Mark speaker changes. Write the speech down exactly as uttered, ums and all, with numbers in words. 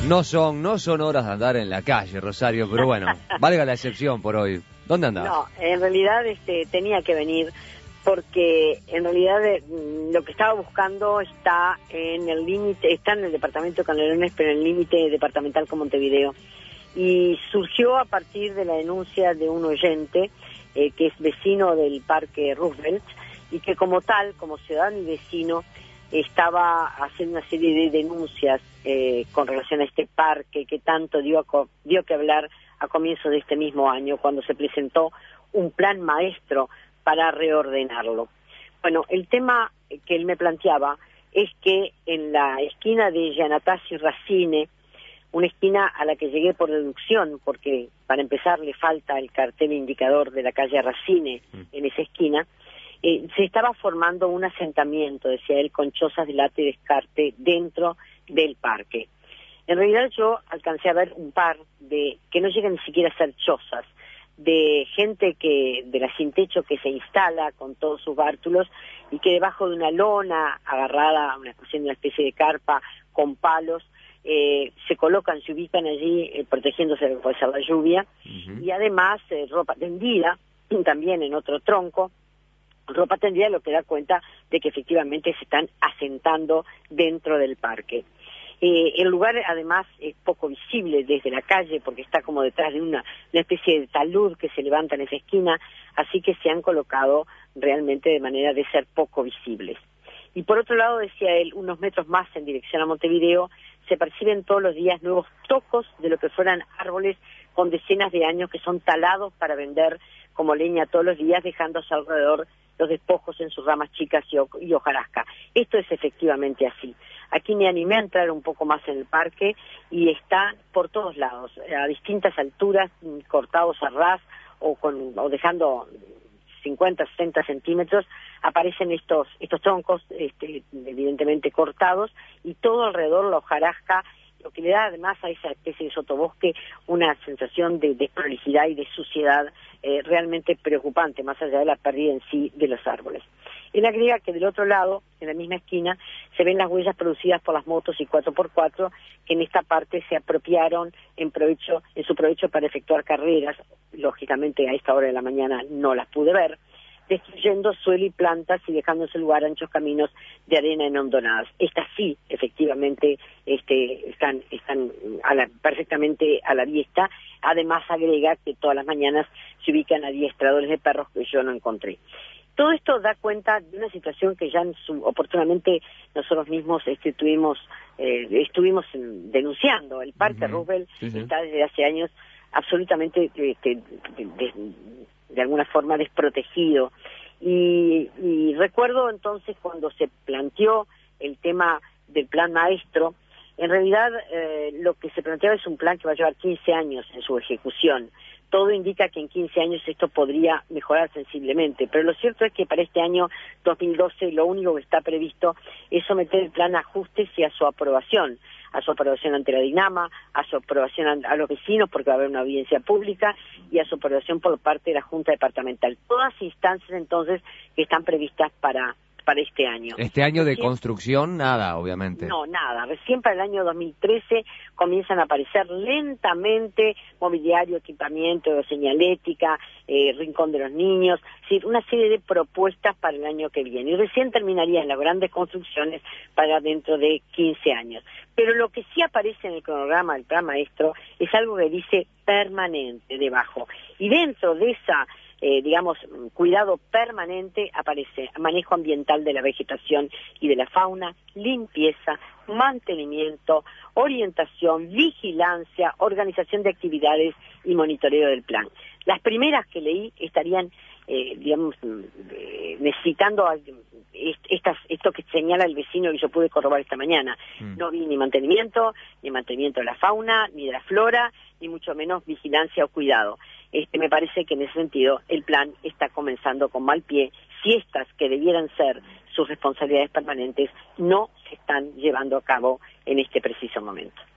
Speaker 1: No son, no son horas de andar en la calle, Rosario, pero bueno, valga la excepción por hoy. ¿Dónde andás?
Speaker 2: No, en realidad este, tenía que venir porque en realidad eh, lo que estaba buscando está en el límite, está en el departamento de Canelones, pero en el límite departamental con Montevideo. Y surgió a partir de la denuncia de un oyente eh, que es vecino del Parque Roosevelt y que como tal, como ciudadano y vecino, estaba haciendo una serie de denuncias eh, con relación a este parque que tanto dio, a co dio que hablar a comienzo de este mismo año, cuando se presentó un plan maestro para reordenarlo. Bueno, el tema que él me planteaba es que en la esquina de Giannatasio y Racine, una esquina a la que llegué por deducción, porque para empezar le falta el cartel indicador de la calle Racine en esa esquina, eh, se estaba formando un asentamiento, decía él, con chozas de lata y descarte dentro del parque. En realidad yo alcancé a ver un par de, que no llegan ni siquiera a ser chozas, de gente que de la sin techo que se instala con todos sus bártulos y que debajo de una lona agarrada, una, haciendo una especie de carpa con palos, eh, se colocan, se ubican allí eh, protegiéndose de puede ser la lluvia, uh-huh. Y además eh, ropa tendida, también en otro tronco, ropa tendida, lo que da cuenta de que efectivamente se están asentando dentro del parque. Eh, el lugar además es poco visible desde la calle porque está como detrás de una, una especie de talud que se levanta en esa esquina, así que se han colocado realmente de manera de ser poco visibles. Y por otro lado, decía él, unos metros más en dirección a Montevideo, se perciben todos los días nuevos tocos de lo que fueran árboles con decenas de años que son talados para vender como leña todos los días, dejando a su alrededor los despojos en sus ramas chicas y, y hojarasca. Esto es efectivamente así. Aquí me animé a entrar un poco más en el parque y está por todos lados, a distintas alturas, cortados a ras o, con, o dejando cincuenta, sesenta centímetros, aparecen estos estos troncos, este, evidentemente cortados, y todo alrededor la hojarasca, lo que le da además a esa especie de sotobosque una sensación de desprolijidad y de suciedad eh, realmente preocupante, más allá de la pérdida en sí de los árboles. Él agrega que del otro lado, en la misma esquina, se ven las huellas producidas por las motos y cuatro por cuatro que en esta parte se apropiaron en provecho, en su provecho para efectuar carreras. Lógicamente a esta hora de la mañana no las pude ver, destruyendo suelo y plantas y dejando en su lugar anchos caminos de arena en hondonadas. Estas sí, efectivamente, este, están, están a la, perfectamente a la vista. Además agrega que todas las mañanas se ubican adiestradores de perros que yo no encontré. Todo esto da cuenta de una situación que ya en su, oportunamente nosotros mismos este, tuvimos, eh, estuvimos denunciando. El Parque uh-huh. Roosevelt sí, sí. está desde hace años absolutamente este, de, de, de alguna forma desprotegido. Y, y recuerdo entonces cuando se planteó el tema del plan maestro, en realidad eh, lo que se planteaba es un plan que va a llevar quince años en su ejecución. Todo indica que en quince años esto podría mejorar sensiblemente, pero lo cierto es que para este año dos mil doce lo único que está previsto es someter el plan a ajustes y a su aprobación, a su aprobación ante la DINAMA, a su aprobación a los vecinos porque va a haber una audiencia pública y a su aprobación por parte de la Junta Departamental. Todas instancias entonces que están previstas para para este año.
Speaker 1: Este año de construcción, nada, obviamente.
Speaker 2: No, nada. Recién para el año dos mil trece comienzan a aparecer lentamente mobiliario, equipamiento, señalética, eh, rincón de los niños, es decir, una serie de propuestas para el año que viene. Y recién terminarían las grandes construcciones para dentro de quince años. Pero lo que sí aparece en el cronograma del plan maestro es algo que dice permanente debajo. Y dentro de esa Eh, digamos, cuidado permanente, aparece manejo ambiental de la vegetación y de la fauna, limpieza, mantenimiento, orientación, vigilancia, organización de actividades y monitoreo del plan. Las primeras que leí estarían, eh, digamos, eh, necesitando estas, esto que señala el vecino y yo pude corroborar esta mañana. Mm. No vi ni mantenimiento, ni mantenimiento de la fauna, ni de la flora, ni mucho menos vigilancia o cuidado. Este, me parece que en ese sentido el plan está comenzando con mal pie si estas que debieran ser sus responsabilidades permanentes no se están llevando a cabo en este preciso momento.